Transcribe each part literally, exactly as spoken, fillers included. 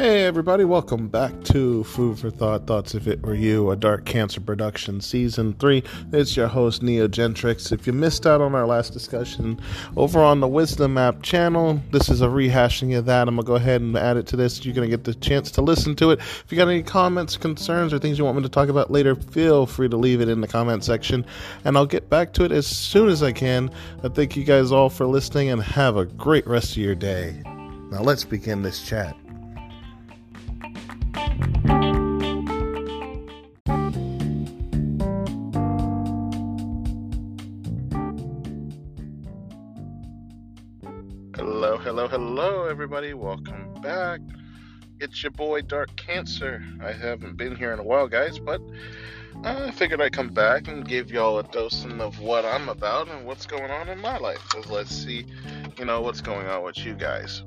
Hey everybody, welcome back to Food for Thought, Thoughts If It Were You, a Dark Cancer production, Season three. It's your host, Neogentrix. If you missed out on our last discussion over on the Wisdom App channel, this is a rehashing of that. I'm going to go ahead and add it to this. You're going to get the chance to listen to it. If you got any comments, concerns, or things you want me to talk about later, feel free to leave it in the comment section, and I'll get back to it as soon as I can. I thank you guys all for listening, and have a great rest of your day. Now let's begin this chat. Hello, hello, hello, everybody. Welcome back. It's your boy, Dark Cancer. I haven't been here in a while, guys, but I figured I'd come back and give y'all a dosing of what I'm about and what's going on in my life. So let's see, you know, what's going on with you guys.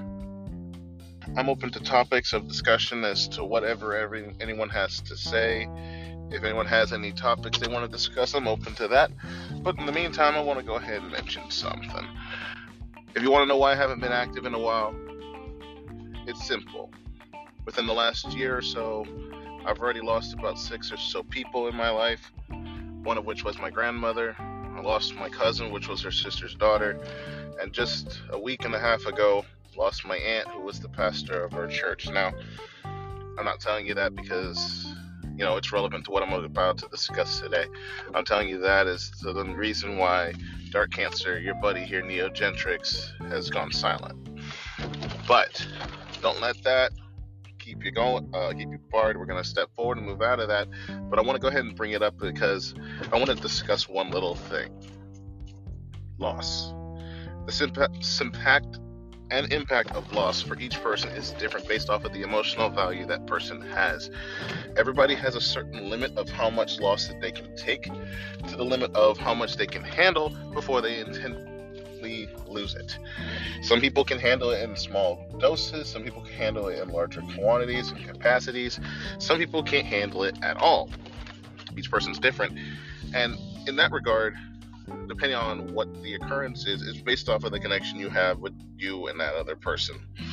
I'm open to topics of discussion as to whatever every, anyone has to say. If anyone has any topics they want to discuss, I'm open to that. But in the meantime, I want to go ahead and mention something. If you want to know why I haven't been active in a while, it's simple. Within the last year or so, I've already lost about six or so people in my life, one of which was my grandmother. I lost my cousin, which was her sister's daughter. And just a week and a half ago, lost my aunt, who was the pastor of our church. Now, I'm not telling you that because, you know, it's relevant to what I'm about to discuss today. I'm telling you that is the reason why Dark Cancer, your buddy here, Neogentrix, has gone silent. But don't let that keep you going, uh, keep you barred. We're going to step forward and move out of that. But I want to go ahead and bring it up because I want to discuss one little thing. Loss. The impact and impact of loss for each person is different based off of the emotional value that person has. Everybody has a certain limit of how much loss that they can take to the limit of how much they can handle before they intently lose it. Some people can handle it in small doses. Some people can handle it in larger quantities and capacities. Some people can't handle it at all. Each person's different. And in that regard, depending on what the occurrence is, it's based off of the connection you have with you and that other person.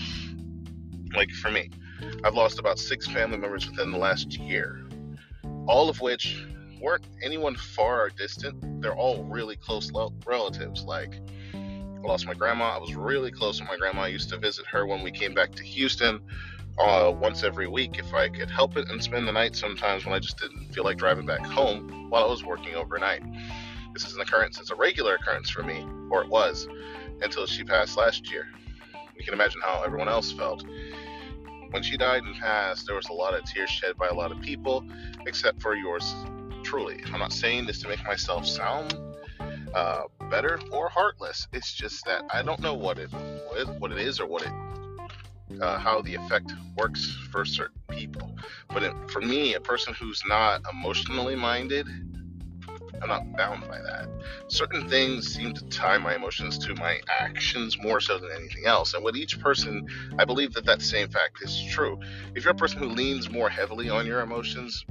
Like for me, I've lost about six family members within the last year, all of which weren't anyone far or distant. They're all really close lo- relatives. Like, I lost my grandma. I was really close with my grandma. I used to visit her when we came back to Houston uh, once every week if I could help it, and spend the night sometimes when I just didn't feel like driving back home while I was working overnight. This is an occurrence. It's a regular occurrence for me, or it was, until she passed last year. You can imagine how everyone else felt. When she died and passed, there was a lot of tears shed by a lot of people, except for yours truly. I'm not saying this to make myself sound uh, better or heartless. It's just that I don't know what it what it is or what it uh, how the effect works for certain people. But it, for me, a person who's not emotionally minded, I'm not bound by that. Certain things seem to tie my emotions to my actions more so than anything else. And with each person, I believe that that same fact is true. If you're a person who leans more heavily on your emotions,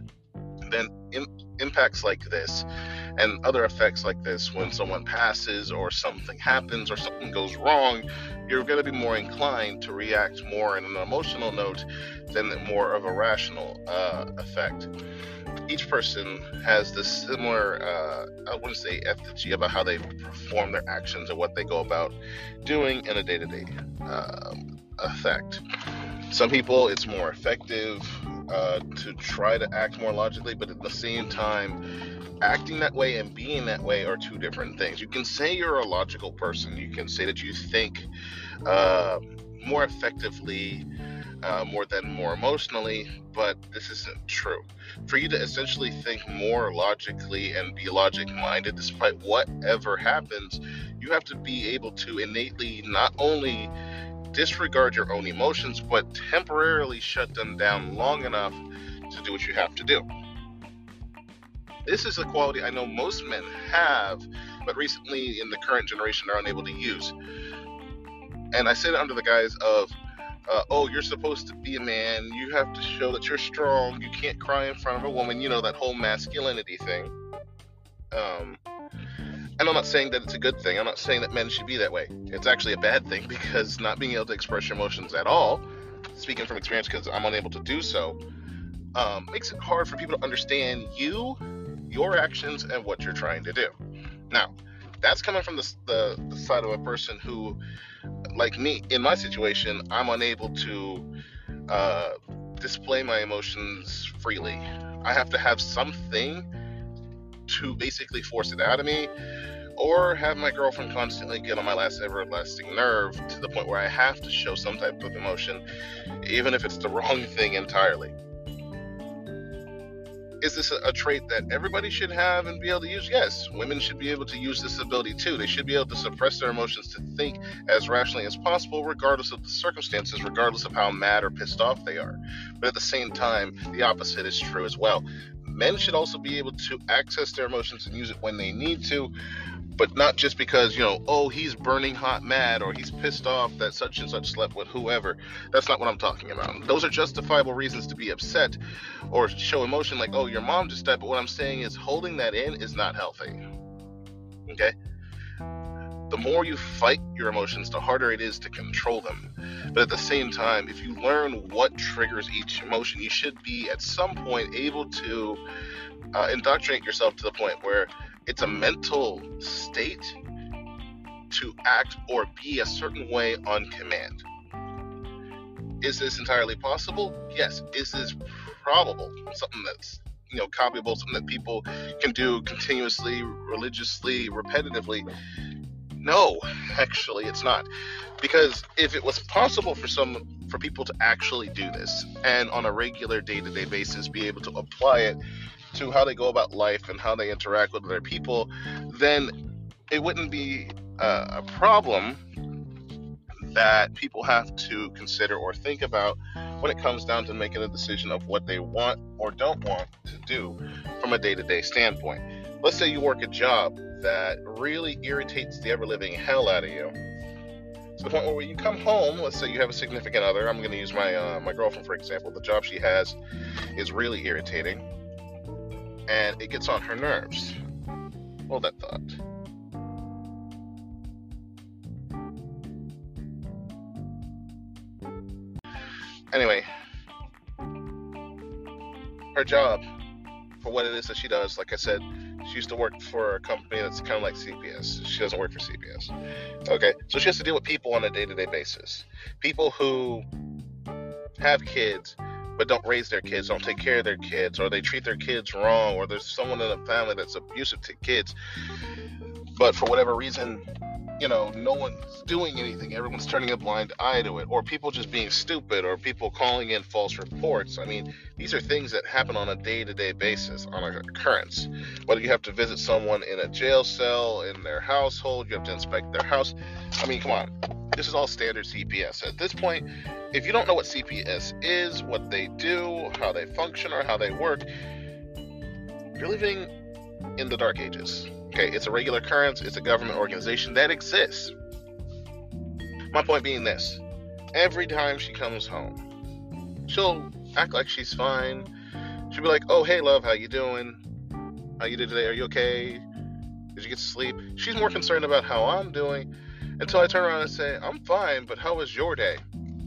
then in, impacts like this and other effects like this, when someone passes or something happens or something goes wrong, you're going to be more inclined to react more in an emotional note than more of a rational uh, effect. Each person has this similar, uh, I wouldn't say effigy about how they perform their actions and what they go about doing in a day-to-day um, effect. Some people, it's more effective uh, to try to act more logically, but at the same time, acting that way and being that way are two different things. You can say you're a logical person. You can say that you think uh, more effectively, Uh, more than more emotionally, but this isn't true. For you to essentially think more logically and be logic-minded despite whatever happens, you have to be able to innately not only disregard your own emotions, but temporarily shut them down long enough to do what you have to do. This is a quality I know most men have, but recently in the current generation are unable to use. And I say that under the guise of Uh, oh, you're supposed to be a man, you have to show that you're strong, you can't cry in front of a woman, you know, that whole masculinity thing. Um, and I'm not saying that it's a good thing, I'm not saying that men should be that way. It's actually a bad thing, because not being able to express your emotions at all speaking from experience because I'm unable to do so, um, makes it hard for people to understand you, your actions, and what you're trying to do. Now, that's coming from the, the, the side of a person who, like me, in my situation, I'm unable to uh, display my emotions freely. I have to have something to basically force it out of me, or have my girlfriend constantly get on my last everlasting nerve to the point where I have to show some type of emotion, even if it's the wrong thing entirely. Is this a, a trait that everybody should have and be able to use? Yes, women should be able to use this ability too. They should be able to suppress their emotions to think as rationally as possible, regardless of the circumstances, regardless of how mad or pissed off they are. But at the same time, the opposite is true as well. Men should also be able to access their emotions and use it when they need to, but not just because, you know, oh, he's burning hot mad or he's pissed off that such and such slept with whoever. That's not what I'm talking about. Those are justifiable reasons to be upset or show emotion like, oh, your mom just died. But what I'm saying is holding that in is not healthy. Okay? The more you fight your emotions, the harder it is to control them. But at the same time, if you learn what triggers each emotion, you should be at some point able to uh, indoctrinate yourself to the point where it's a mental state to act or be a certain way on command. Is this entirely possible? Yes. Is this probable? Something that's, you know, copyable, something that people can do continuously, religiously, repetitively? No, actually, it's not. Because if it was possible for some for people to actually do this and on a regular day-to-day basis be able to apply it to how they go about life and how they interact with other people, then it wouldn't be uh, a problem that people have to consider or think about when it comes down to making a decision of what they want or don't want to do from a day-to-day standpoint. Let's say you work a job that really irritates the ever-living hell out of you, to the point where when you come home, let's say you have a significant other, I'm going to use my uh, my girlfriend for example, the job she has is really irritating, and it gets on her nerves. Hold that thought. Anyway, her job, for what it is that she does, like I said, she used to work for a company that's kind of like C P S. She doesn't work for C P S. Okay, so she has to deal with people on a day-to-day basis. People who have kids but don't raise their kids, don't take care of their kids, or they treat their kids wrong, or there's someone in the family that's abusive to kids. But for whatever reason, you know, no one's doing anything. Everyone's turning a blind eye to it, or people just being stupid, or people calling in false reports. I mean, these are things that happen on a day-to-day basis, on an occurrence. Whether you have to visit someone in a jail cell, in their household, you have to inspect their house. I mean, come on. This is all standard C P S. At this point, if you don't know what C P S is, what they do, how they function, or how they work, you're living in the dark ages. Okay, it's a regular occurrence. It's a government organization that exists. My point being this: every time she comes home, she'll act like she's fine. She'll be like, "Oh, hey, love, how you doing? How you did today? Are you okay? Did you get to sleep?" She's more concerned about how I'm doing, until I turn around and say, "I'm fine, but how was your day?"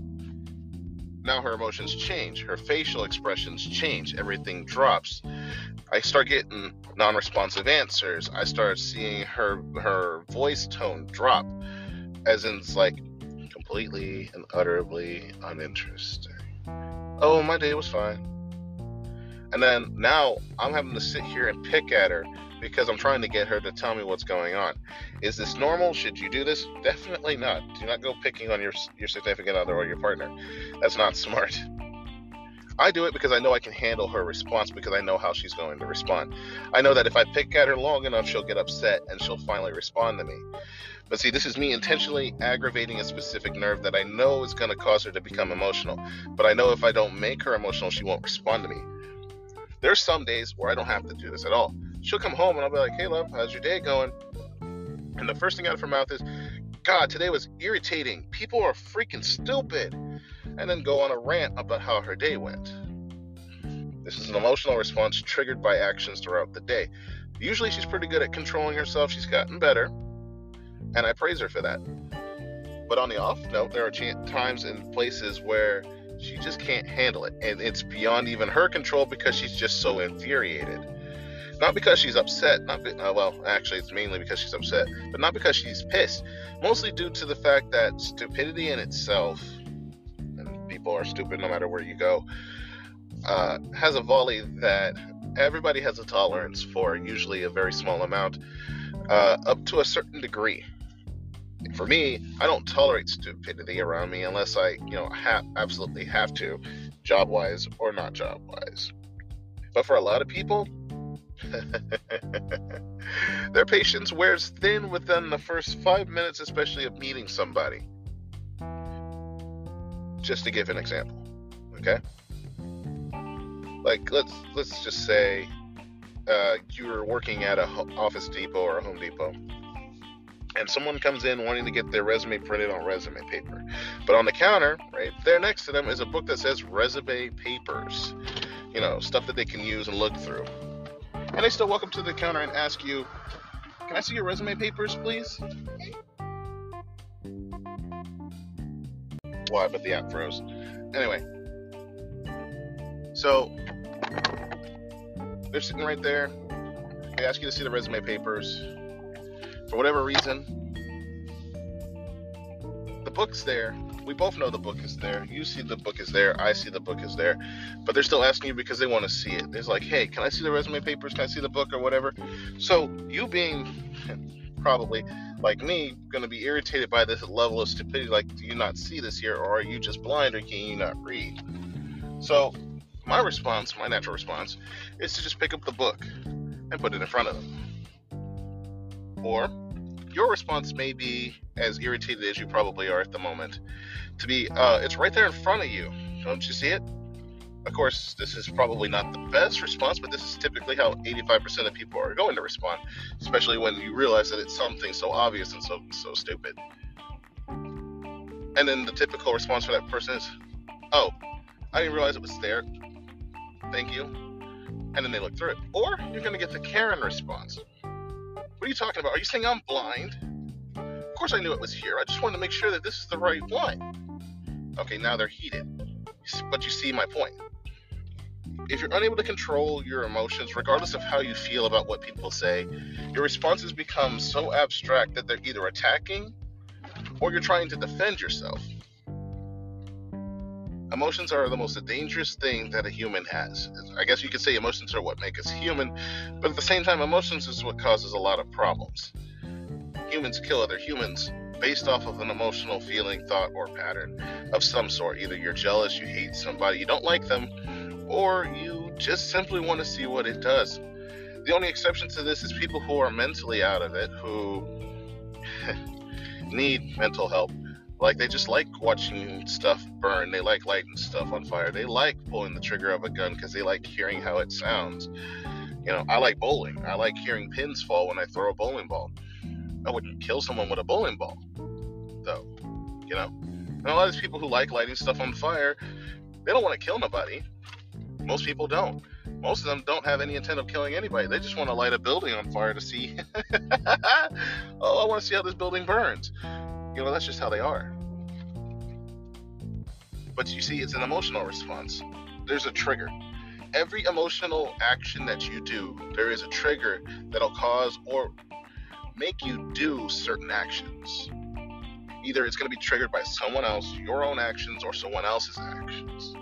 Now her emotions change. Her facial expressions change. Everything drops. I start getting non-responsive answers. I start seeing her her voice tone drop, as in it's like completely and utterly uninteresting. Oh, my day was fine. And then now I'm having to sit here and pick at her because I'm trying to get her to tell me what's going on. Is this normal? Should you do this? Definitely not. Do not go picking on your your significant other or your partner. That's not smart. I do it because I know I can handle her response, because I know how she's going to respond. I know that if I pick at her long enough, she'll get upset and she'll finally respond to me. But see, this is me intentionally aggravating a specific nerve that I know is going to cause her to become emotional. But I know if I don't make her emotional, she won't respond to me. There's some days where I don't have to do this at all. She'll come home and I'll be like, "Hey, love, how's your day going?" And the first thing out of her mouth is, "God, today was irritating. People are freaking stupid." And then go on a rant about how her day went. This is an emotional response triggered by actions throughout the day. Usually she's pretty good at controlling herself. She's gotten better, and I praise her for that. But on the off note, there are ch- times and places where She just can't handle it, and it's beyond even her control because she's just so infuriated. Not because she's upset, not be, uh, well, actually it's mainly because she's upset, but not because she's pissed. Mostly due to the fact that stupidity in itself, and people are stupid no matter where you go, uh, has a volley that everybody has a tolerance for, usually a very small amount, uh, up to a certain degree. For me, I don't tolerate stupidity around me unless I, you know, ha- absolutely have to, job-wise or not job-wise. But for a lot of people, their patience wears thin within the first five minutes, especially of meeting somebody. Just to give an example, okay? Like, let's let's just say uh, you're working at a Office Depot or a Home Depot, and someone comes in wanting to get their resume printed on resume paper. But on the counter, right there next to them is a book that says resume papers. You know, stuff that they can use and look through. And they still walk up to the counter and ask you, can I see your resume papers, please? Why? But the app froze. Anyway. So, they're sitting right there. They ask you to see the resume papers. For whatever reason, the book's there. We both know the book is there. You see the book is there. I see the book is there. But they're still asking you because they want to see it. It's like, hey, can I see the resume papers? Can I see the book or whatever? So you being probably, like me, going to be irritated by this level of stupidity. Like, do you not see this here? Or are you just blind or can you not read? So my response, my natural response, is to just pick up the book and put it in front of them. Or your response may be as irritated as you probably are at the moment. To be, uh, it's right there in front of you. Don't you see it? Of course, this is probably not the best response, but this is typically how eighty-five percent of people are going to respond, especially when you realize that it's something so obvious and so so stupid. And then the typical response for that person is, oh, I didn't realize it was there. Thank you. And then they look through it. Or you're going to get the Karen response. What are you talking about? Are you saying I'm blind? Of course I knew it was here. I just wanted to make sure that this is the right one. Okay, now they're heated. But you see my point. If you're unable to control your emotions, regardless of how you feel about what people say, your responses become so abstract that they're either attacking or you're trying to defend yourself. Emotions are the most dangerous thing that a human has. I guess you could say emotions are what make us human, but at the same time, emotions is what causes a lot of problems. Humans kill other humans based off of an emotional feeling, thought, or pattern of some sort. Either you're jealous, you hate somebody, you don't like them, or you just simply want to see what it does. The only exception to this is people who are mentally out of it, who need mental help. Like, they just like watching stuff burn. They like lighting stuff on fire. They like pulling the trigger of a gun because they like hearing how it sounds. You know, I like bowling. I like hearing pins fall when I throw a bowling ball. I wouldn't kill someone with a bowling ball, though, you know? And a lot of these people who like lighting stuff on fire, they don't want to kill nobody. Most people don't. Most of them don't have any intent of killing anybody. They just want to light a building on fire to see, oh, I want to see how this building burns. You know, that's just how they are. But you see, it's an emotional response. There's a trigger. Every emotional action that you do, there is a trigger that'll cause or make you do certain actions. Either it's going to be triggered by someone else, your own actions, or someone else's actions.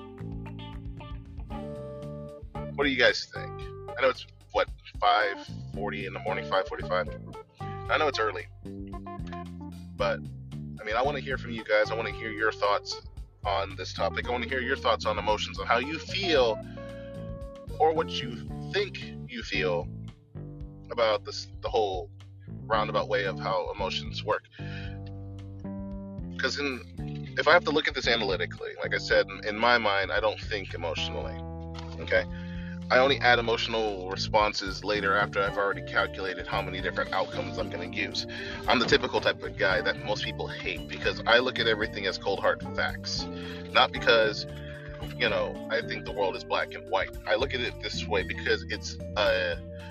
What do you guys think? I know it's, what, five forty in the morning, five forty-five? I know it's early. But, I mean, I want to hear from you guys. I want to hear your thoughts on this topic. I want to hear your thoughts on emotions, on how you feel, or what you think you feel about this, the whole roundabout way of how emotions work. Because in, if I have to look at this analytically, like I said, in, in my mind, I don't think emotionally. Okay? I only add emotional responses later after I've already calculated how many different outcomes I'm going to use. I'm the typical type of guy that most people hate because I look at everything as cold hard facts. Not because, you know, I think the world is black and white. I look at it this way because it's a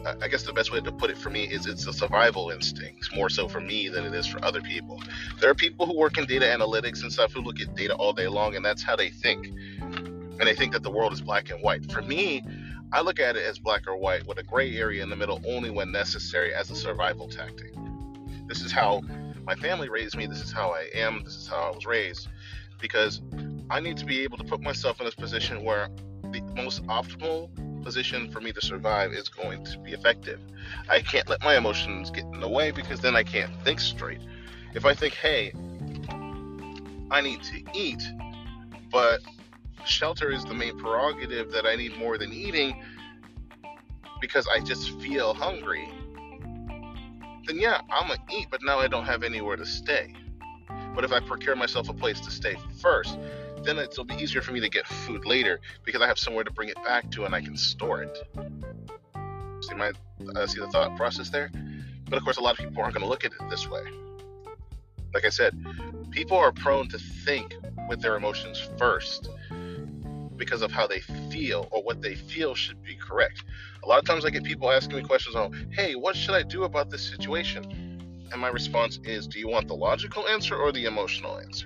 I guess the best way to put it for me is it's a survival instinct, more so for me than it is for other people. There are people who work in data analytics and stuff who look at data all day long, and that's how they think. And they think that the world is black and white. For me, I look at it as black or white with a gray area in the middle only when necessary as a survival tactic. This is how my family raised me. This is how I am. This is how I was raised. Because I need to be able to put myself in this position where the most optimal position for me to survive is going to be effective. I can't let my emotions get in the way because then I can't think straight. If I think, hey, I need to eat, but shelter is the main prerogative that I need more than eating because I just feel hungry, then yeah, I'm gonna eat, but now I don't have anywhere to stay. But if I procure myself a place to stay first, then it'll be easier for me to get food later because I have somewhere to bring it back to and I can store it. See my uh, see the thought process there? But of course, a lot of people aren't going to look at it this way. Like I said, people are prone to think with their emotions first because of how they feel or what they feel should be correct. A lot of times I get people asking me questions on, hey, what should I do about this situation? And my response is, do you want the logical answer or the emotional answer?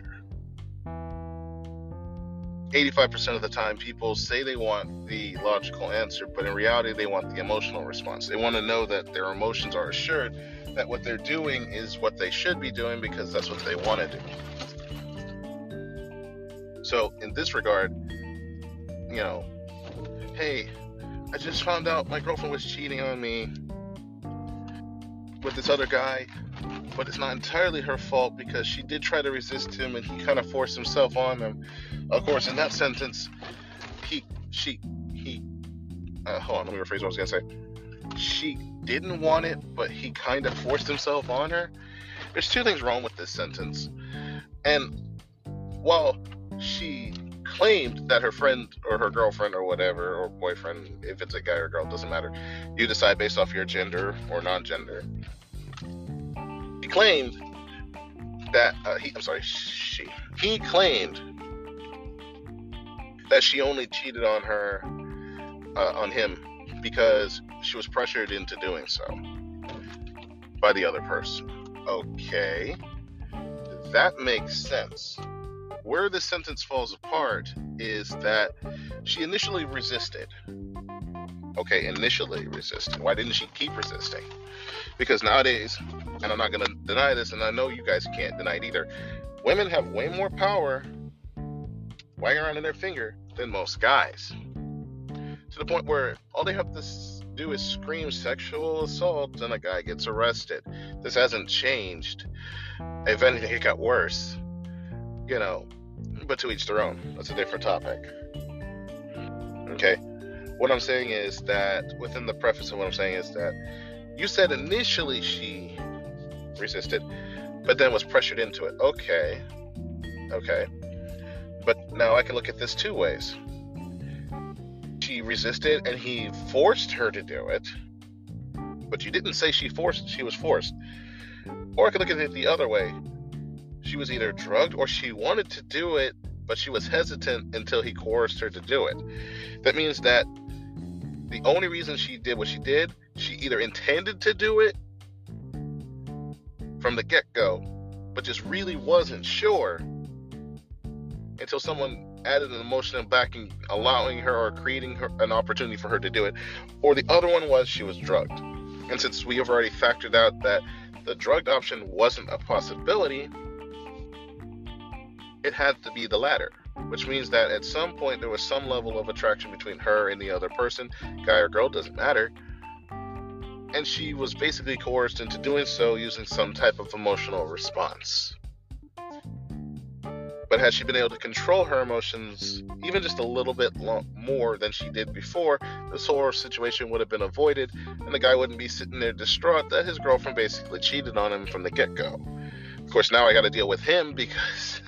eighty-five percent of the time, people say they want the logical answer, but in reality, they want the emotional response. They want to know that their emotions are assured that what they're doing is what they should be doing because that's what they want to do. So in this regard, you know, hey, I just found out my girlfriend was cheating on me with this other guy, but it's not entirely her fault because she did try to resist him and he kind of forced himself on them. Of course, in that sentence, he, she, he, uh, hold on, let me rephrase what I was going to say. She didn't want it, but he kind of forced himself on her. There's two things wrong with this sentence. And while she claimed that her friend or her girlfriend or whatever, or boyfriend, if it's a guy or girl, doesn't matter. You decide based off your gender or non-gender. He claimed that, uh, he, I'm sorry, she, he claimed that she only cheated on her, uh, on him because she was pressured into doing so by the other person. Okay, that makes sense. Where this sentence falls apart is that she initially resisted. Okay, initially resisted. Why didn't she keep resisting? Because nowadays, and I'm not going to deny this, and I know you guys can't deny it either, women have way more power wagging around in their finger than most guys. To the point where all they have to do is scream sexual assault and a guy gets arrested. This hasn't changed. If anything, it got worse. You know, but to each their own. That's a different topic. Okay? What I'm saying is that, within the preface of what I'm saying is that you said initially she resisted, but then was pressured into it. Okay. Okay. But now I can look at this two ways. She resisted and he forced her to do it, but you didn't say she forced, she was forced. Or I could look at it the other way. She was either drugged or she wanted to do it, but she was hesitant until he coerced her to do it. That means that the only reason she did what she did, she either intended to do it from the get-go, but just really wasn't sure until someone added an emotional backing, allowing her or creating her an opportunity for her to do it. Or the other one was she was drugged. And since we have already factored out that the drugged option wasn't a possibility, it had to be the latter, which means that at some point there was some level of attraction between her and the other person, guy or girl, doesn't matter, and she was basically coerced into doing so using some type of emotional response. But had she been able to control her emotions even just a little bit lo- more than she did before, this whole situation would have been avoided, and the guy wouldn't be sitting there distraught that his girlfriend basically cheated on him from the get-go. Of course, now I got to deal with him because,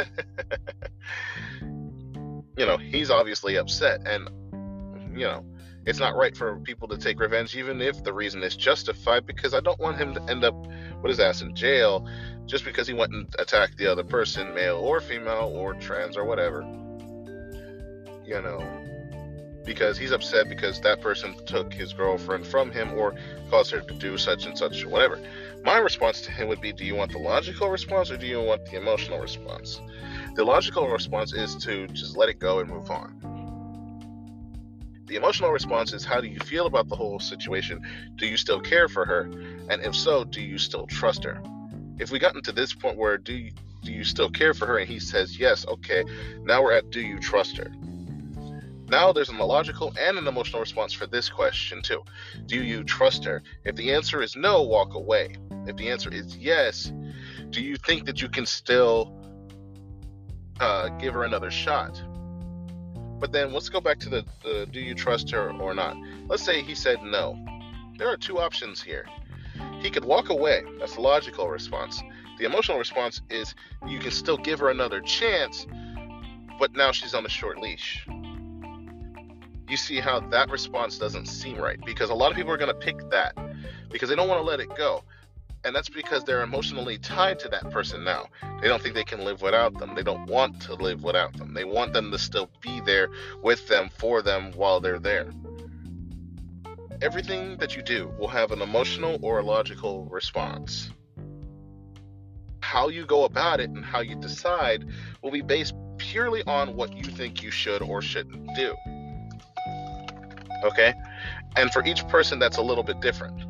you know, he's obviously upset, and, you know, it's not right for people to take revenge, even if the reason is justified, because I don't want him to end up with his ass in jail just because he went and attacked the other person, male or female or trans or whatever. You know, because he's upset because that person took his girlfriend from him or caused her to do such and such or whatever. My response to him would be, do you want the logical response or do you want the emotional response? The logical response is to just let it go and move on. The emotional response is, how do you feel about the whole situation? Do you still care for her? And if so, do you still trust her? If we gotten to this point where do you, do you still care for her? And he says yes, okay, now we're at, do you trust her? Now there's an illogical and an emotional response for this question too. Do you trust her? If the answer is no, walk away. If the answer is yes, do you think that you can still uh, give her another shot? But then let's go back to the, the do you trust her or not? Let's say he said no. There are two options here. He could walk away. That's the logical response. The emotional response is you can still give her another chance, but now she's on a short leash. You see how that response doesn't seem right, because a lot of people are going to pick that because they don't want to let it go. And that's because they're emotionally tied to that person now. They don't think they can live without them. They don't want to live without them. They want them to still be there with them, for them, while they're there. Everything that you do will have an emotional or a logical response. How you go about it and how you decide will be based purely on what you think you should or shouldn't do. Okay? And for each person, that's a little bit different.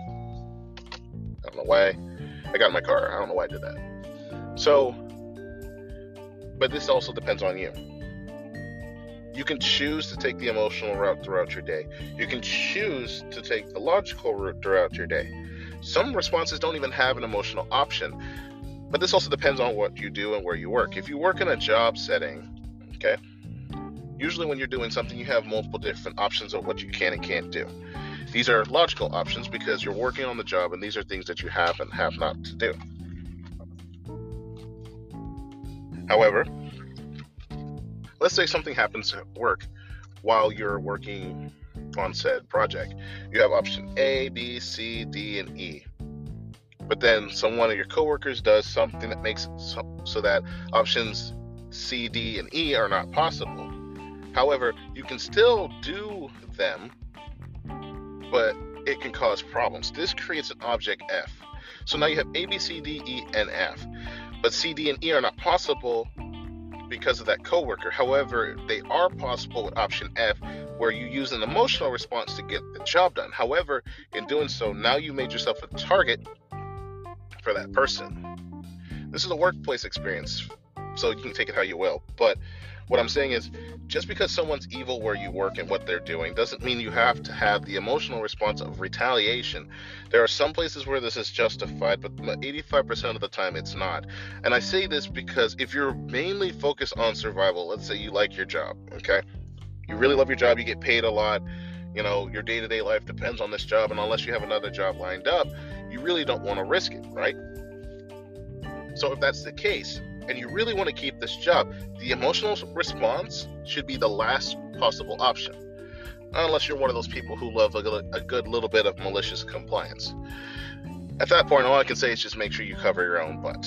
I don't know why I got in my car. I don't know why I did that. So, but this also depends on you. You can choose to take the emotional route throughout your day. You can choose to take the logical route throughout your day. Some responses don't even have an emotional option. But this also depends on what you do and where you work. If you work in a job setting, okay, usually when you're doing something, you have multiple different options of what you can and can't do. These are logical options because you're working on the job, and these are things that you have and have not to do. However, let's say something happens at work while you're working on said project. You have option A, B, C, D, and E. But then some one of your coworkers does something that makes it so, so that options C, D, and E are not possible. However, you can still do them, but it can cause problems. This creates an object F. So now you have A, B, C, D, E, and F. But C, D, and E are not possible because of that coworker. However, they are possible with option F, where you use an emotional response to get the job done. However, in doing so, now you made yourself a target for that person. This is a workplace experience, so you can take it how you will. But what I'm saying is, just because someone's evil where you work and what they're doing doesn't mean you have to have the emotional response of retaliation. There are some places where this is justified, but eighty-five percent of the time it's not. And I say this because if you're mainly focused on survival, let's say you like your job, okay? You really love your job, you get paid a lot, you know, your day-to-day life depends on this job, and unless you have another job lined up, you really don't want to risk it, right? So if that's the case, and you really want to keep this job, the emotional response should be the last possible option. Unless you're one of those people who love a good, a good little bit of malicious compliance. At that point, all I can say is just make sure you cover your own butt.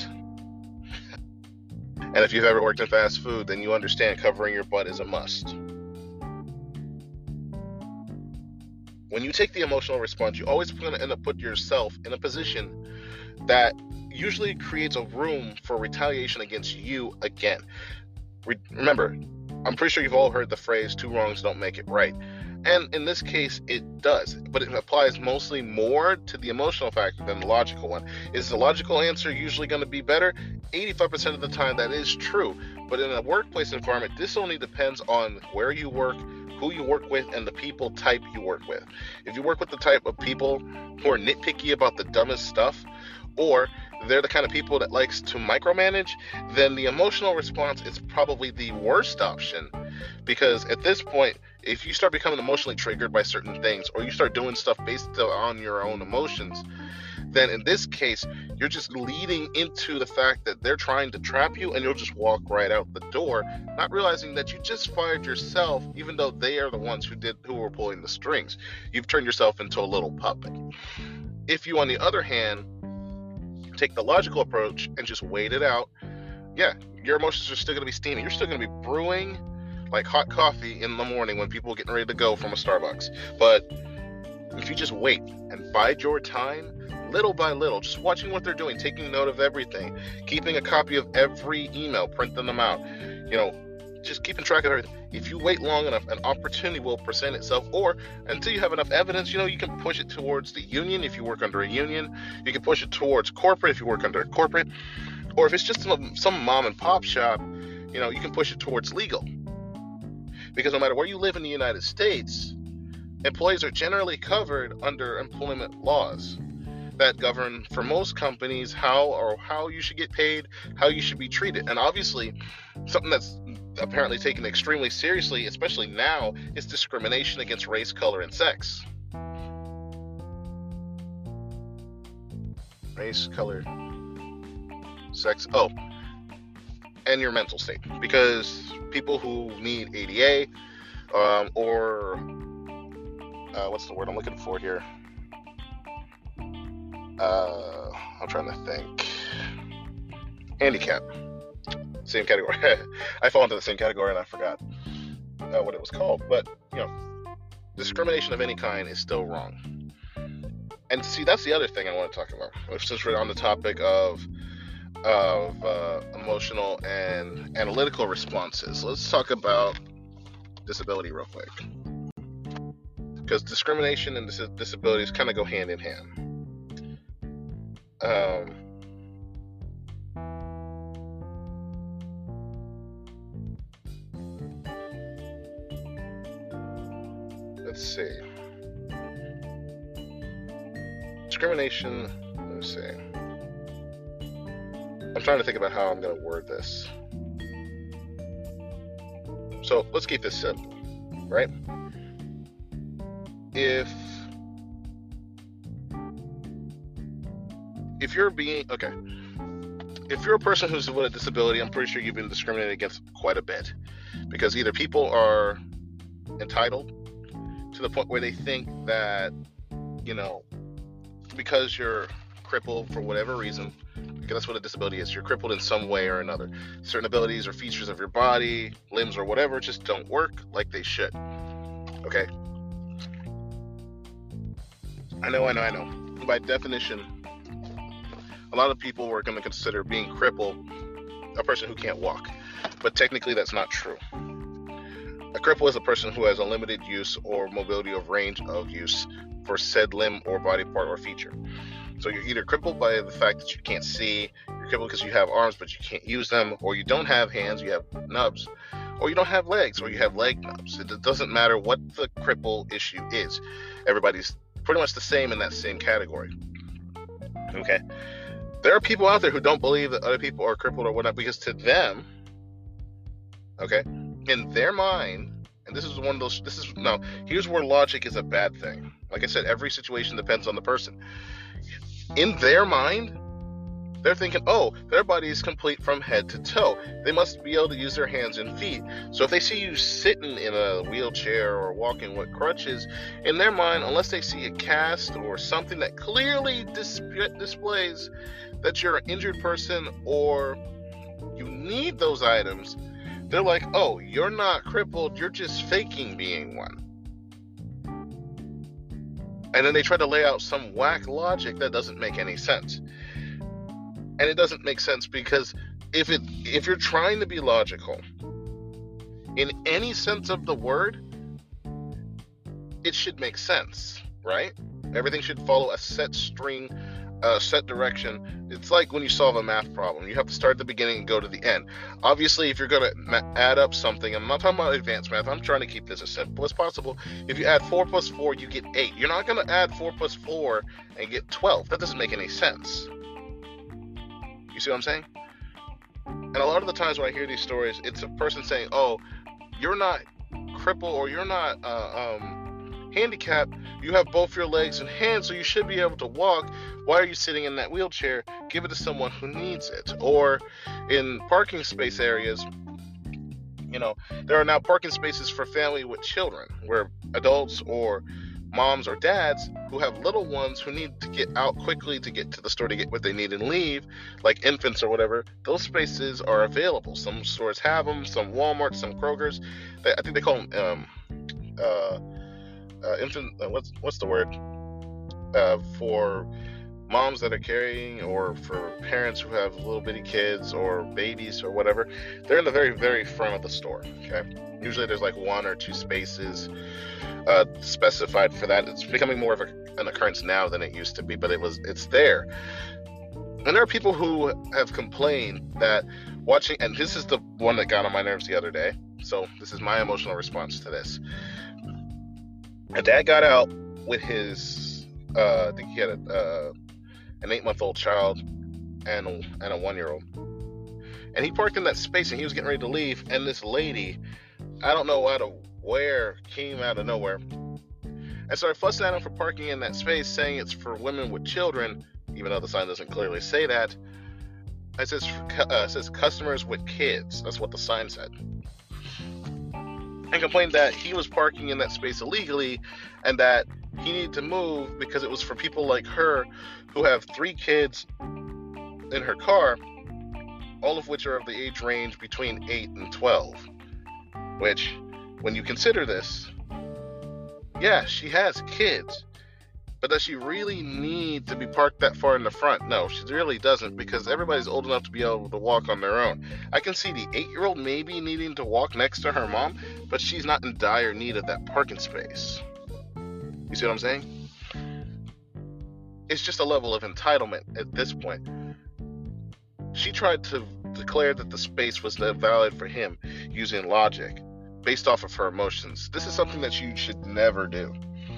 And if you've ever worked in fast food, then you understand covering your butt is a must. When you take the emotional response, you're always going to end up putting yourself in a position that usually creates a room for retaliation against you again. Re- remember, I'm pretty sure you've all heard the phrase, two wrongs don't make it right. And in this case, it does, but it applies mostly more to the emotional factor than the logical one. Is the logical answer usually going to be better? eighty-five percent of the time, that is true. But in a workplace environment, this only depends on where you work, who you work with, and the people type you work with. If you work with the type of people who are nitpicky about the dumbest stuff, or they're the kind of people that likes to micromanage, then the emotional response is probably the worst option. Because at this point, if you start becoming emotionally triggered by certain things, or you start doing stuff based on your own emotions, then in this case, you're just leading into the fact that they're trying to trap you, and you'll just walk right out the door, not realizing that you just fired yourself, even though they are the ones who did who were pulling the strings. You've turned yourself into a little puppet. If you, on the other hand, take the logical approach and just wait it out, yeah, your emotions are still going to be steaming. You're still going to be brewing like hot coffee in the morning when people are getting ready to go from a Starbucks. But if you just wait and bide your time, little by little, just watching what they're doing, taking note of everything, keeping a copy of every email, printing them out, you know, just keeping track of everything. If you wait long enough, an opportunity will present itself, or until you have enough evidence, you know, you can push it towards the union if you work under a union. You can push it towards corporate if you work under a corporate. Or if it's just some, some mom and pop shop, you know, you can push it towards legal. Because no matter where you live in the United States, employees are generally covered under employment laws that govern, for most companies, how or how you should get paid, how you should be treated. And obviously, something that's apparently taken extremely seriously, especially now, is discrimination against race, color, and sex. Race, color, sex, oh, and your mental state. Because people who need A D A, um, or, uh, what's the word I'm looking for here? Uh, I'm trying to think. Handicap. Same category. I fall into the same category and I forgot uh, what it was called. But, you know, discrimination of any kind is still wrong. And see, that's the other thing I want to talk about. Since we're on the topic of of uh, emotional and analytical responses, let's talk about disability real quick. Because discrimination and dis- disabilities kind of go hand in hand. Um, let's see. Discrimination, let me see. I'm trying to think about how I'm going to word this. So let's keep this simple, right? If if you're being, okay, if you're a person who's with a disability, I'm pretty sure you've been discriminated against quite a bit, because either people are entitled to the point where they think that, you know, because you're crippled for whatever reason, because that's what a disability is, you're crippled in some way or another. Certain abilities or features of your body, limbs or whatever, just don't work like they should. Okay? I know, I know, I know. By definition, a lot of people are going to consider being crippled a person who can't walk. But technically, that's not true. A cripple is a person who has a limited use or mobility of range of use for said limb or body part or feature. So you're either crippled by the fact that you can't see, you're crippled because you have arms but you can't use them, or you don't have hands, you have nubs, or you don't have legs, or you have leg nubs. It doesn't matter what the cripple issue is. Everybody's pretty much the same in that same category. Okay? There are people out there who don't believe that other people are crippled or whatnot, because to them, okay, in their mind, and this is one of those, this is, now, here's where logic is a bad thing. Like I said, every situation depends on the person. In their mind, they're thinking, oh, their body is complete from head to toe. They must be able to use their hands and feet. So if they see you sitting in a wheelchair or walking with crutches, in their mind, unless they see a cast or something that clearly dis- displays that you're an injured person or you need those items, they're like, oh, you're not crippled, you're just faking being one. And then they try to lay out some whack logic that doesn't make any sense. And it doesn't make sense because if it if you're trying to be logical, in any sense of the word, it should make sense, right? Everything should follow a set string, a set direction. It's like when you solve a math problem. You have to start at the beginning and go to the end. Obviously, if you're going to ma- add up something, I'm not talking about advanced math, I'm trying to keep this as simple as possible. If you add four plus four, you get eight. You're not going to add four plus four and get twelve. That doesn't make any sense. You see what I'm saying? And a lot of the times when I hear these stories, it's a person saying, oh, you're not crippled or you're not uh, um, handicapped. You have both your legs and hands, so you should be able to walk. Why are you sitting in that wheelchair? Give it to someone who needs it. Or in parking space areas, you know, there are now parking spaces for family with children, where adults or moms or dads who have little ones who need to get out quickly to get to the store to get what they need and leave, like infants or whatever, those spaces are available. Some stores have them, some Walmart, some Kroger's. They, I think they call them um, uh, uh, infant. Uh, what's what's the word uh, for moms that are carrying, or for parents who have little bitty kids or babies or whatever? They're in the very very front of the store. Okay, usually there's like one or two spaces Uh, specified for that. It's becoming more of a, an occurrence now than it used to be, but it was it's there. And there are people who have complained that watching, and this is the one that got on my nerves the other day, so this is my emotional response to this. A dad got out with his uh, I think he had a, uh, an eight month old child and a, and a one year old, and he parked in that space and he was getting ready to leave, and this lady, I don't know out of where, came out of nowhere and started fussing at him for parking in that space, saying it's for women with children, even though the sign doesn't clearly say that. It says, uh, it says customers with kids. That's what the sign said. And complained that he was parking in that space illegally and that he needed to move because it was for people like her who have three kids in her car, all of which are of the age range between eight and twelve. Which, when you consider this, yeah, she has kids, but does she really need to be parked that far in the front? No, she really doesn't, because everybody's old enough to be able to walk on their own. I can see the eight-year-old maybe needing to walk next to her mom, but she's not in dire need of that parking space. You see what I'm saying? It's just a level of entitlement at this point. She tried to declare that the space was valid for him using logic based off of her emotions. This is something that you should never do.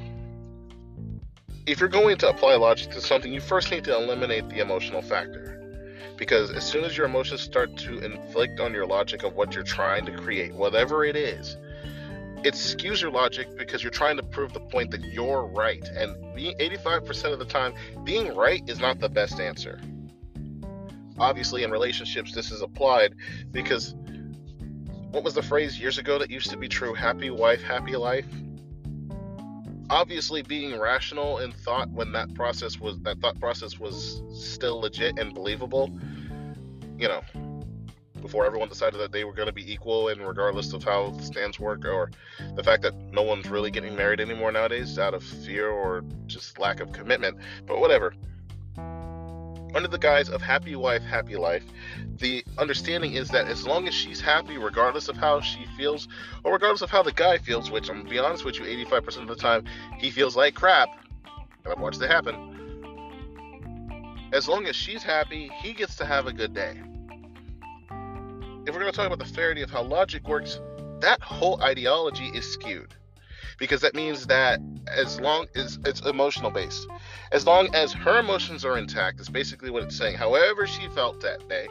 If you're going to apply logic to something, you first need to eliminate the emotional factor. Because as soon as your emotions start to inflict on your logic of what you're trying to create, whatever it is, it skews your logic because you're trying to prove the point that you're right. And being eighty-five percent of the time, being right is not the best answer. Obviously, in relationships, this is applied because what was the phrase years ago that used to be true? Happy wife, happy life. Obviously, being rational in thought when that process was that thought process was still legit and believable, you know, before everyone decided that they were going to be equal, and regardless of how the stands work, or the fact that no one's really getting married anymore nowadays out of fear or just lack of commitment. But whatever. Under the guise of happy wife, happy life, the understanding is that as long as she's happy, regardless of how she feels, or regardless of how the guy feels, which I'm going to be honest with you, eighty-five percent of the time, he feels like crap, and I've watched it happen. As long as she's happy, he gets to have a good day. If we're going to talk about the fairity of how logic works, that whole ideology is skewed. Because that means that as long as it's emotional based, as long as her emotions are intact, is basically what it's saying. However she felt that day,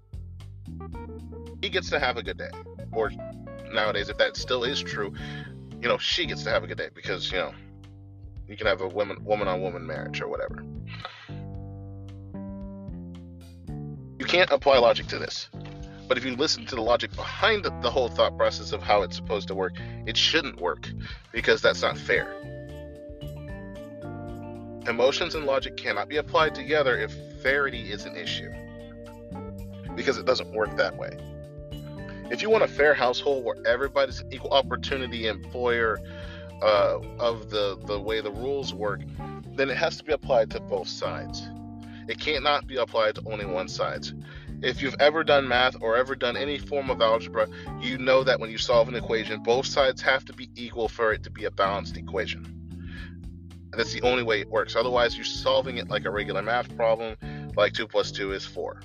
he gets to have a good day. Or nowadays, if that still is true, you know, she gets to have a good day, because, you know, you can have a woman woman on woman marriage or whatever. You can't apply logic to this. But if you listen to the logic behind the, the whole thought process of how it's supposed to work, it shouldn't work, because that's not fair. Emotions and logic cannot be applied together if fairity is an issue, because it doesn't work that way. If you want a fair household where everybody's an equal opportunity employer uh, of the, the way the rules work, then it has to be applied to both sides. It cannot be applied to only one side. If you've ever done math or ever done any form of algebra, you know that when you solve an equation, both sides have to be equal for it to be a balanced equation. And that's the only way it works. Otherwise, you're solving it like a regular math problem, like two plus two is four.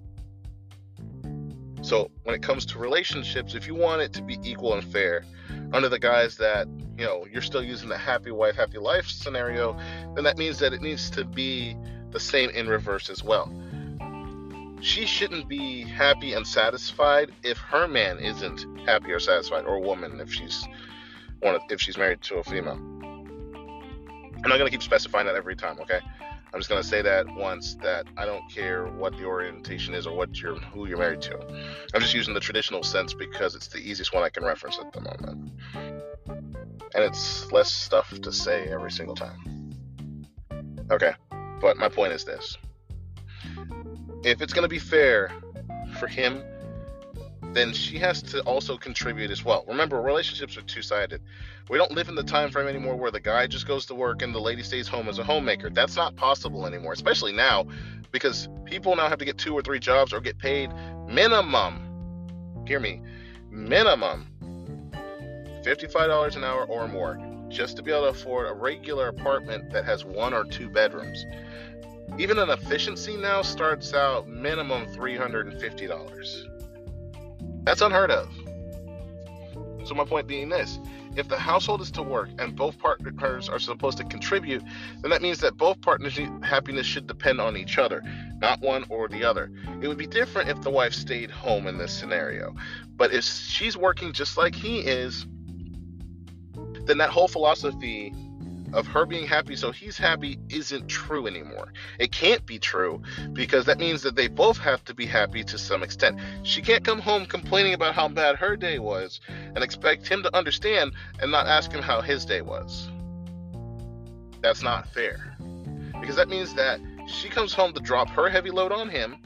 So when it comes to relationships, if you want it to be equal and fair, under the guise that, you know, you're still using the happy wife, happy life scenario, then that means that it needs to be the same in reverse as well. She shouldn't be happy and satisfied if her man isn't happy or satisfied, or a woman if she's one if she's married to a female. I'm not gonna keep specifying that every time, okay? I'm just gonna say that once, that I don't care what the orientation is or what you're who you're married to. I'm just using the traditional sense because it's the easiest one I can reference at the moment. and it's less stuff to say every single time. Okay, but my point is this. If it's going to be fair for him, then she has to also contribute as well. Remember, relationships are two-sided. We don't live in the time frame anymore where the guy just goes to work and the lady stays home as a homemaker. That's not possible anymore, especially now, because people now have to get two or three jobs or get paid minimum, hear me, minimum fifty-five dollars an hour or more just to be able to afford a regular apartment that has one or two bedrooms. Even an efficiency now starts out minimum three hundred fifty dollars. That's unheard of. So my point being this, if the household is to work and both partners are supposed to contribute, then that means that both partners' happiness should depend on each other, not one or the other. It would be different if the wife stayed home in this scenario. But if she's working just like he is, then that whole philosophy of her being happy so he's happy isn't true anymore. It can't be true, because that means that they both have to be happy to some extent. She can't come home complaining about how bad her day was and expect him to understand and not ask him how his day was. That's not fair, because that means that she comes home to drop her heavy load on him.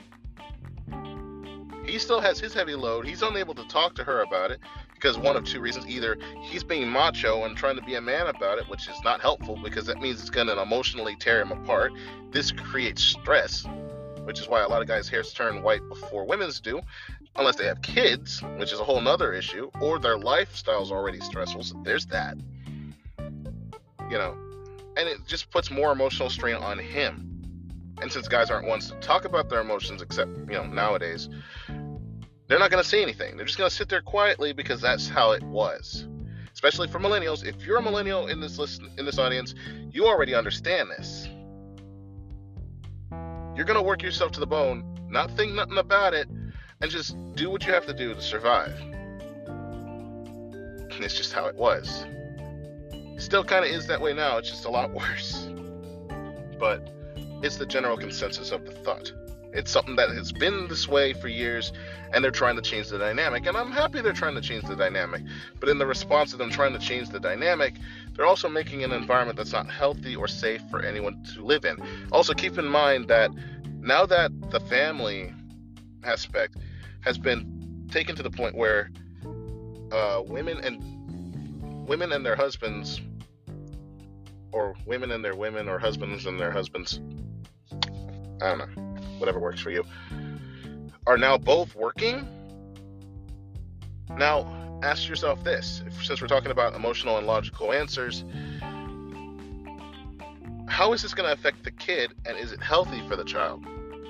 He still has his heavy load. He's unable to talk to her about it because one of two reasons. Either he's being macho and trying to be a man about it, which is not helpful because that means it's going to emotionally tear him apart. This creates stress, which is why a lot of guys' hairs turn white before women's do, unless they have kids, which is a whole nother issue, or their lifestyle's already stressful, so there's that. You know, and it just puts more emotional strain on him. And since guys aren't ones to talk about their emotions, except, you know, nowadays, they're not going to say anything. They're just going to sit there quietly because that's how it was. Especially for millennials. If you're a millennial in this list, in this audience, you already understand this. You're going to work yourself to the bone, not think nothing about it, and just do what you have to do to survive. And it's just how it was. It still kind of is that way now. It's just a lot worse. But it's the general consensus of the thought. It's something that has been this way for years, and they're trying to change the dynamic. And I'm happy they're trying to change the dynamic. But in the response to them trying to change the dynamic, they're also making an environment that's not healthy or safe for anyone to live in. Also, keep in mind that now that the family aspect has been taken to the point where uh, women and women and their husbands, or women and their women, or husbands and their husbands, I don't know, whatever works for you, are now both working. Now, ask yourself this, since we're talking about emotional and logical answers, how is this going to affect the kid, and is it healthy for the child?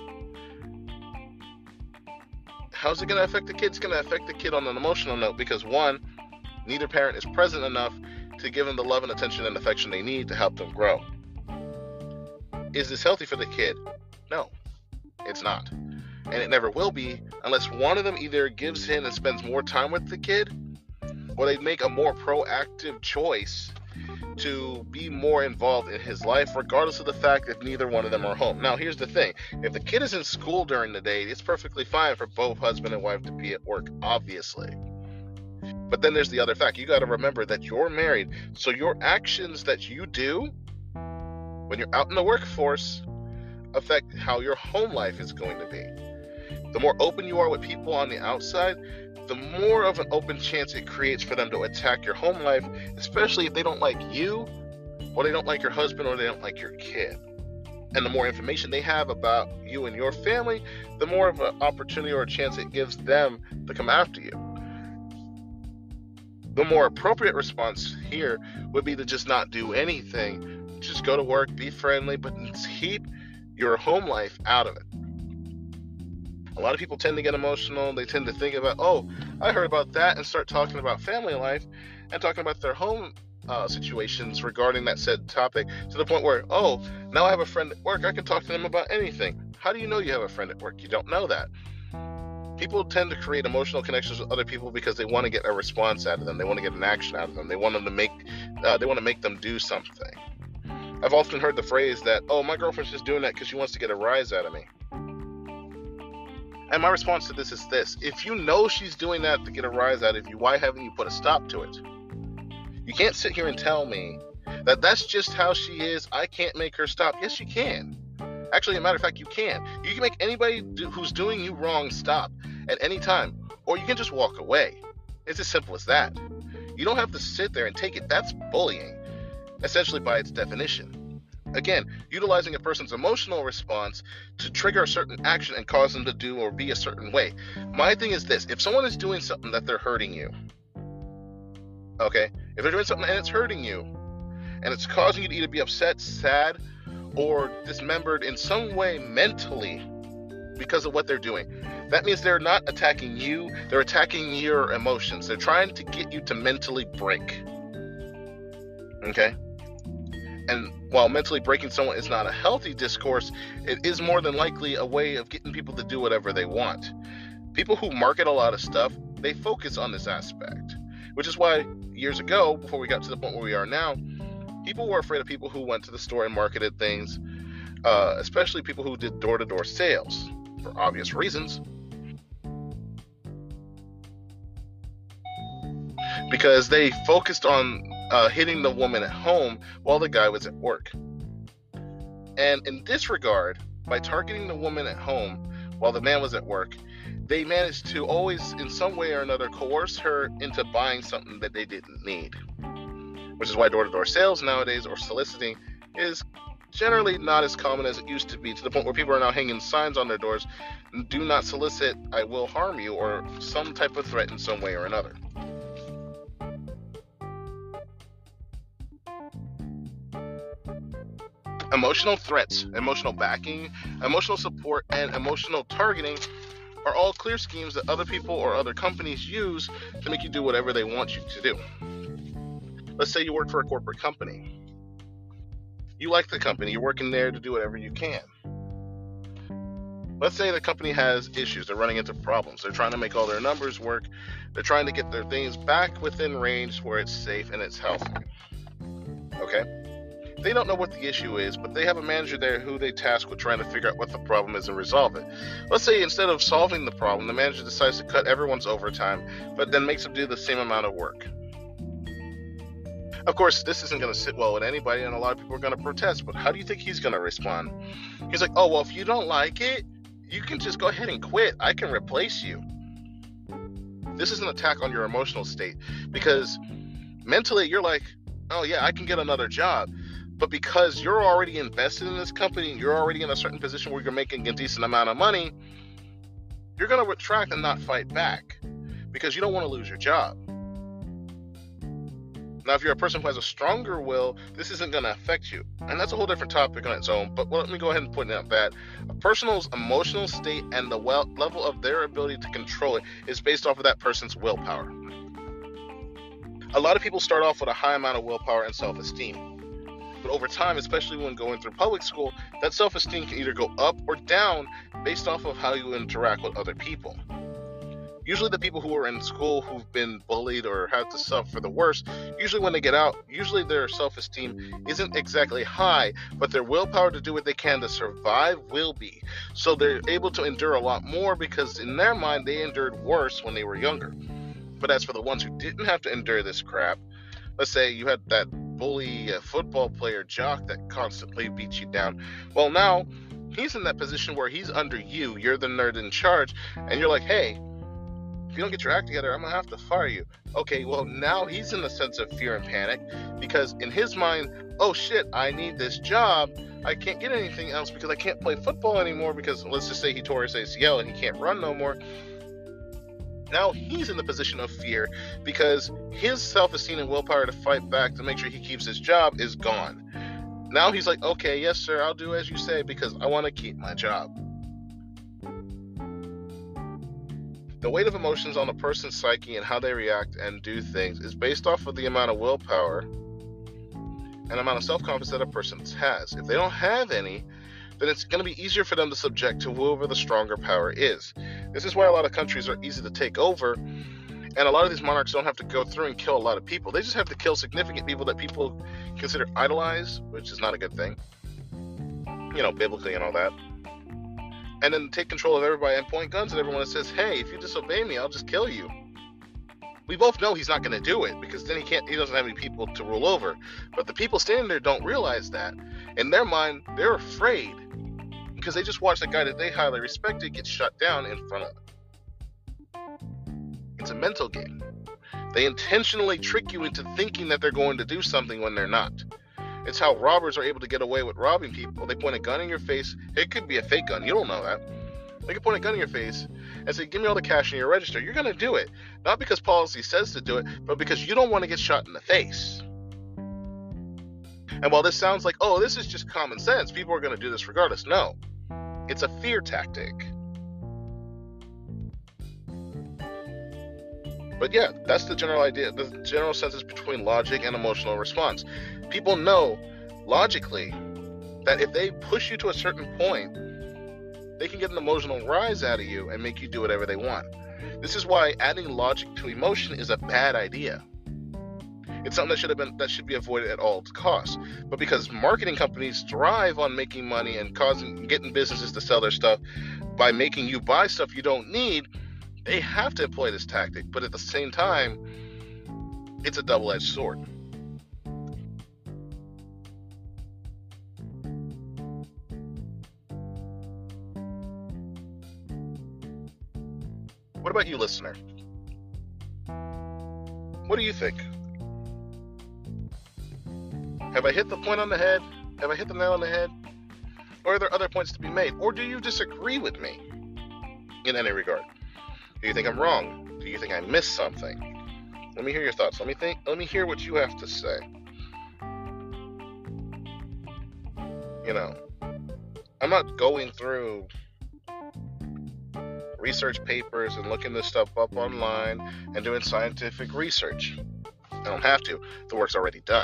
How's it going to affect the kid? It's going to affect the kid on an emotional note, because one, neither parent is present enough to give them the love and attention and affection they need to help them grow. Is this healthy for the kid? No, it's not. And it never will be unless one of them either gives in and spends more time with the kid, or they make a more proactive choice to be more involved in his life, regardless of the fact that neither one of them are home. Now, here's the thing. If the kid is in school during the day, it's perfectly fine for both husband and wife to be at work, obviously. But then there's the other fact. You got to remember that you're married, so your actions that you do when you're out in the workforce affect how your home life is going to be. The more open you are with people on the outside, the more of an open chance it creates for them to attack your home life, especially if they don't like you, or they don't like your husband, or they don't like your kid. And the more information they have about you and your family, the more of an opportunity or a chance it gives them to come after you. The more appropriate response here would be to just not do anything. Just go to work, be friendly, but keep your home life out of it. A lot of people tend to get emotional. They tend to think about, oh, I heard about that, and start talking about family life and talking about their home uh, situations regarding that said topic, to the point where, oh, now I have a friend at work. I can talk to them about anything. How do you know you have a friend at work? You don't know that. People tend to create emotional connections with other people because they want to get a response out of them. They want to get an action out of them. They want them to make, uh, they want to make them do something. I've often heard the phrase that, oh, my girlfriend's just doing that because she wants to get a rise out of me. And my response to this is this. If you know she's doing that to get a rise out of you, why haven't you put a stop to it? You can't sit here and tell me that that's just how she is. I can't make her stop. Yes, you can. Actually, as a matter of fact, you can. You can make anybody do, who's doing you wrong stop at any time, or you can just walk away. It's as simple as that. You don't have to sit there and take it. That's bullying, essentially by its definition. Again, utilizing a person's emotional response to trigger a certain action and cause them to do or be a certain way. My thing is this: if someone is doing something that they're hurting you, okay, if they're doing something and it's hurting you, and it's causing you to either be upset, sad, or dismembered in some way mentally because of what they're doing, that means they're not attacking you, they're attacking your emotions. They're trying to get you to mentally break. Okay? And while mentally breaking someone is not a healthy discourse, it is more than likely a way of getting people to do whatever they want. People who market a lot of stuff, they focus on this aspect, which is why years ago, before we got to the point where we are now, people were afraid of people who went to the store and marketed things, uh, especially people who did door-to-door sales, for obvious reasons. Because they focused on uh, hitting the woman at home while the guy was at work. And in this regard, by targeting the woman at home while the man was at work, they managed to always, in some way or another, coerce her into buying something that they didn't need. Which is why door-to-door sales nowadays, or soliciting, is generally not as common as it used to be, to the point where people are now hanging signs on their doors: do not solicit, I will harm you, or some type of threat in some way or another. Emotional threats, emotional backing, emotional support, and emotional targeting are all clear schemes that other people or other companies use to make you do whatever they want you to do. Let's say you work for a corporate company. You like the company. You're working there to do whatever you can. Let's say the company has issues. They're running into problems. They're trying to make all their numbers work. They're trying to get their things back within range where it's safe and it's healthy. Okay? They don't know what the issue is, but they have a manager there who they task with trying to figure out what the problem is and resolve it. Let's say instead of solving the problem, the manager decides to cut everyone's overtime, but then makes them do the same amount of work. Of course, this isn't going to sit well with anybody, and a lot of people are going to protest, but how do you think he's going to respond? He's like, oh, well, if you don't like it, you can just go ahead and quit. I can replace you. This is an attack on your emotional state, because mentally you're like, oh, yeah, I can get another job. But because you're already invested in this company, you're already in a certain position where you're making a decent amount of money, you're going to retract and not fight back because you don't want to lose your job. Now, if you're a person who has a stronger will, this isn't going to affect you. And that's a whole different topic on its own. But let me go ahead and point out that a person's emotional state and the well, level of their ability to control it is based off of that person's willpower. A lot of people start off with a high amount of willpower and self-esteem. But over time, especially when going through public school, that self-esteem can either go up or down based off of how you interact with other people. Usually the people who are in school who've been bullied or had to suffer the worst, usually when they get out, usually their self-esteem isn't exactly high, but their willpower to do what they can to survive will be. So they're able to endure a lot more because in their mind, they endured worse when they were younger. But as for the ones who didn't have to endure this crap, let's say you had that bully uh, football player jock that constantly beats you down. Well, now he's in that position where he's under you. You're the nerd in charge, and you're like, hey, if you don't get your act together, I'm going to have to fire you. Okay, well, now he's in a sense of fear and panic because in his mind, oh shit, I need this job. I can't get anything else because I can't play football anymore because let's just say he tore his A C L and he can't run no more. Now he's in the position of fear because his self-esteem and willpower to fight back to make sure he keeps his job is gone. Now he's like, okay, yes, sir, I'll do as you say because I want to keep my job. The weight of emotions on a person's psyche and how they react and do things is based off of the amount of willpower and amount of self-confidence that a person has. If they don't have any, then it's going to be easier for them to subject to whoever the stronger power is. This is why a lot of countries are easy to take over, and a lot of these monarchs don't have to go through and kill a lot of people. They just have to kill significant people that people consider idolized, which is not a good thing, you know, biblically and all that. And then take control of everybody and point guns at everyone that says, hey, if you disobey me, I'll just kill you. We both know he's not going to do it because then he can't. He doesn't have any people to rule over. But the people standing there don't realize that. In their mind, they're afraid because they just watched the guy that they highly respected get shut down in front of them. It's a mental game. They intentionally trick you into thinking that they're going to do something when they're not. It's how robbers are able to get away with robbing people. They point a gun in your face. It could be a fake gun. You don't know that. They can point a gun in your face and say, give me all the cash in your register. You're going to do it. Not because policy says to do it, but because you don't want to get shot in the face. And while this sounds like, oh, this is just common sense, people are going to do this regardless. No. It's a fear tactic. But yeah, that's the general idea, the general census between logic and emotional response. People know logically that if they push you to a certain point, they can get an emotional rise out of you and make you do whatever they want. This is why adding logic to emotion is a bad idea. It's something that should have been that should be avoided at all costs. But because marketing companies thrive on making money and causing getting businesses to sell their stuff by making you buy stuff you don't need, they have to employ this tactic. But at the same time, it's a double-edged sword. What about you, listener? What do you think? Have I hit the point on the head? Have I hit the nail on the head? Or are there other points to be made? Or do you disagree with me in any regard? Do you think I'm wrong? Do you think I missed something? Let me hear your thoughts. Let me think. Let me hear what you have to say. You know, I'm not going through research papers and looking this stuff up online and doing scientific research. I don't have to. The work's already done.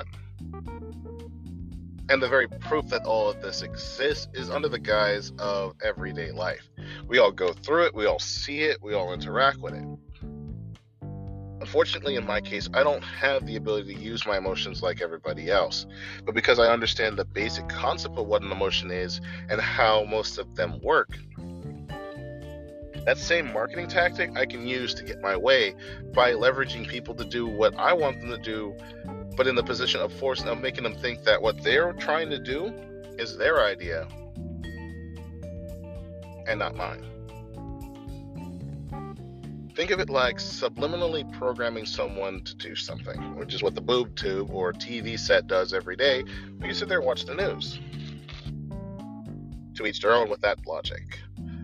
And the very proof that all of this exists is under the guise of everyday life. We all go through it, we all see it, we all interact with it. Unfortunately, in my case, I don't have the ability to use my emotions like everybody else. But because I understand the basic concept of what an emotion is and how most of them work, that same marketing tactic I can use to get my way by leveraging people to do what I want them to do, but in the position of forcing of making them think that what they're trying to do is their idea and not mine. Think of it like subliminally programming someone to do something, which is what the boob tube or T V set does every day when you sit there and watch the news. To each their own with that logic.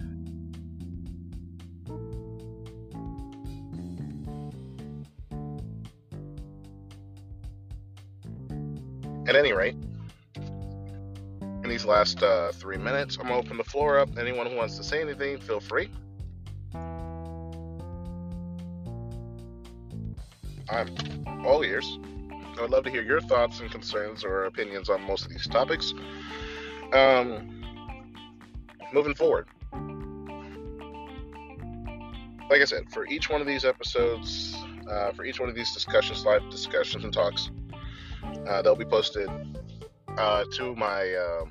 At any rate, in these last uh, three minutes, I'm going to open the floor up. Anyone who wants to say anything, feel free. I'm all ears. I would love to hear your thoughts and concerns or opinions on most of these topics. Um, moving forward. Like I said, for each one of these episodes, uh, for each one of these discussions, live discussions and talks, Uh, they'll be posted uh, to my uh,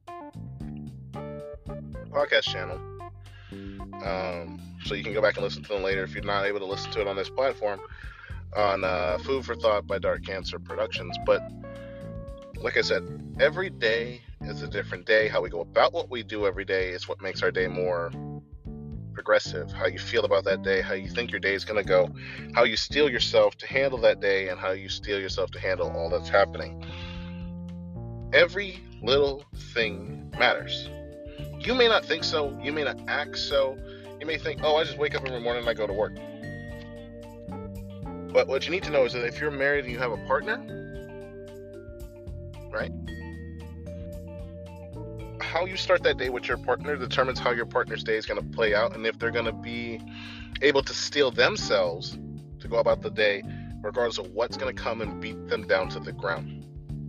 podcast channel. Um, so you can go back and listen to them later if you're not able to listen to it on this platform on uh, Food for Thought by Dark Cancer Productions. But like I said, every day is a different day. How we go about what we do every day is what makes our day more progressive. How you feel about that day, how you think your day is going to go, how you steel yourself to handle that day, and how you steel yourself to handle all that's happening. Every little thing matters. You may not think so. You may not act so. You may think, oh, I just wake up every morning and I go to work. But what you need to know is that if you're married and you have a partner, right? How you start that day with your partner determines how your partner's day is going to play out, and if they're going to be able to steel themselves to go about the day, regardless of what's going to come and beat them down to the ground.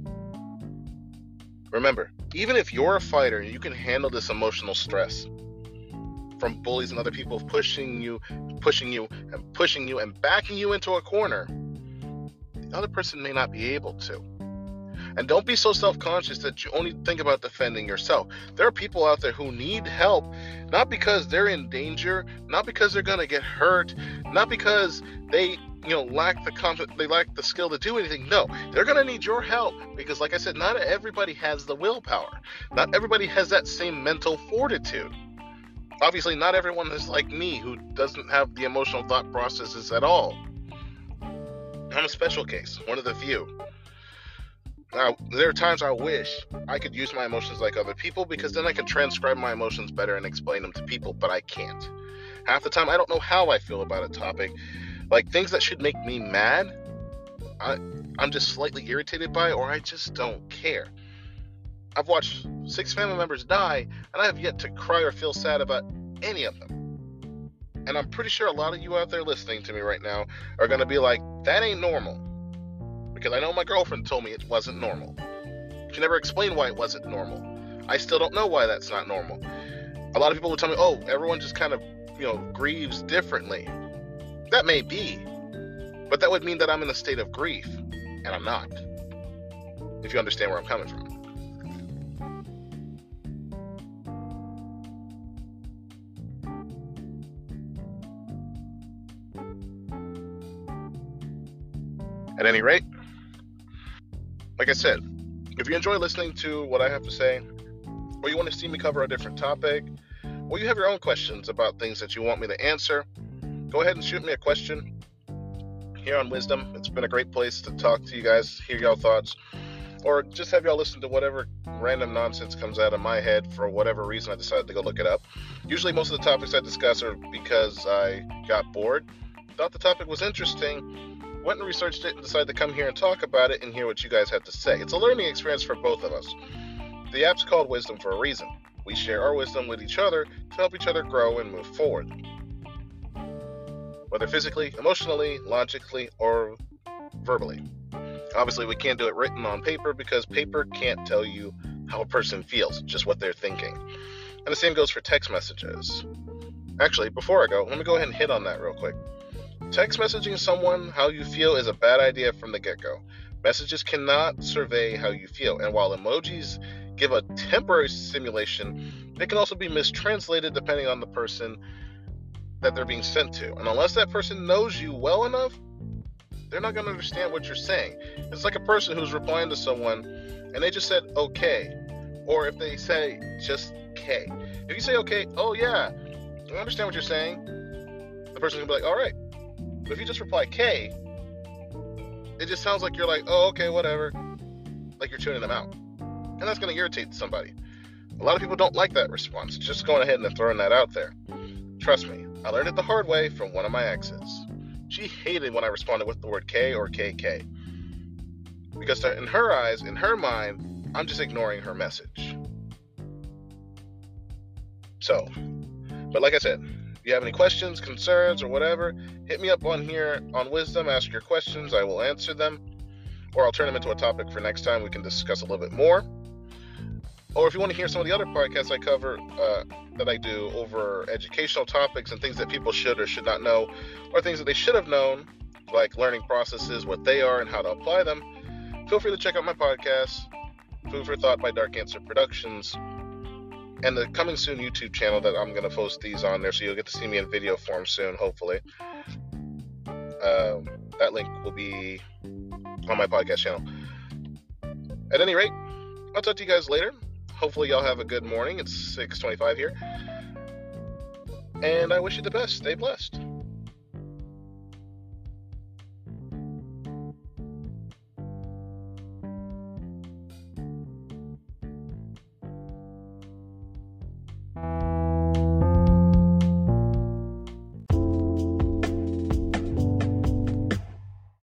Remember, even if you're a fighter, you can handle this emotional stress from bullies and other people pushing you, pushing you, and pushing you, and backing you into a corner. The other person may not be able to. And don't be so self-conscious that you only think about defending yourself. There are people out there who need help, not because they're in danger, not because they're going to get hurt, not because they you know, lack the comp- they lack the skill to do anything. No, they're going to need your help because, like I said, not everybody has the willpower. Not everybody has that same mental fortitude. Obviously, not everyone is like me who doesn't have the emotional thought processes at all. I'm a special case, one of the few. Now, there are times I wish I could use my emotions like other people because then I could transcribe my emotions better and explain them to people, but I can't. Half the time, I don't know how I feel about a topic. Like, things that should make me mad, I, I'm just slightly irritated by, or I just don't care. I've watched six family members die, and I have yet to cry or feel sad about any of them. And I'm pretty sure a lot of you out there listening to me right now are going to be like, that ain't normal. Because I know my girlfriend told me it wasn't normal. She never explained why it wasn't normal. I still don't know why that's not normal. A lot of people will tell me, oh, everyone just kind of, you know, grieves differently. That may be, but that would mean that I'm in a state of grief, and I'm not. If you understand where I'm coming from. At any rate, like I said, if you enjoy listening to what I have to say, or you want to see me cover a different topic, or you have your own questions about things that you want me to answer, go ahead and shoot me a question here on Wisdom. It's been a great place to talk to you guys, hear y'all thoughts, or just have y'all listen to whatever random nonsense comes out of my head for whatever reason I decided to go look it up. Usually most of the topics I discuss are because I got bored, thought the topic was interesting, went and researched it, and decided to come here and talk about it and hear what you guys had to say. It's a learning experience for both of us. The app's called Wisdom for a reason. We share our wisdom with each other to help each other grow and move forward. Whether physically, emotionally, logically, or verbally. Obviously, we can't do it written on paper because paper can't tell you how a person feels, just what they're thinking. And the same goes for text messages. Actually, before I go, let me go ahead and hit on that real quick. Text messaging someone how you feel is a bad idea from the get-go. Messages cannot survey how you feel, and while emojis give a temporary simulation, they can also be mistranslated depending on the person that they're being sent to. And unless that person knows you well enough, they're not going to understand what you're saying. It's like a person who's replying to someone and they just said okay, or if they say just K. If you say okay, oh yeah, I understand what you're saying, the person can be like, all right. But if you just reply K, it just sounds like you're like, oh, okay, whatever. Like you're tuning them out. And that's going to irritate somebody. A lot of people don't like that response. Just going ahead and throwing that out there. Trust me, I learned it the hard way from one of my exes. She hated when I responded with the word K or K K. Because in her eyes, in her mind, I'm just ignoring her message. So, but like I said, if you have any questions, concerns, or whatever, hit me up on here on Wisdom, ask your questions, I will answer them. Or I'll turn them into a topic for next time we can discuss a little bit more. Or if you want to hear some of the other podcasts I cover uh, that I do over educational topics and things that people should or should not know, or things that they should have known, like learning processes, what they are, and how to apply them, feel free to check out my podcast, Food for Thought by Dark Answer Productions, and the coming soon YouTube channel that I'm going to post these on there, so you'll get to see me in video form soon, hopefully. Um, that link will be on my podcast channel. At any rate, I'll talk to you guys later. Hopefully y'all have a good morning. It's six twenty-five here. And I wish you the best. Stay blessed.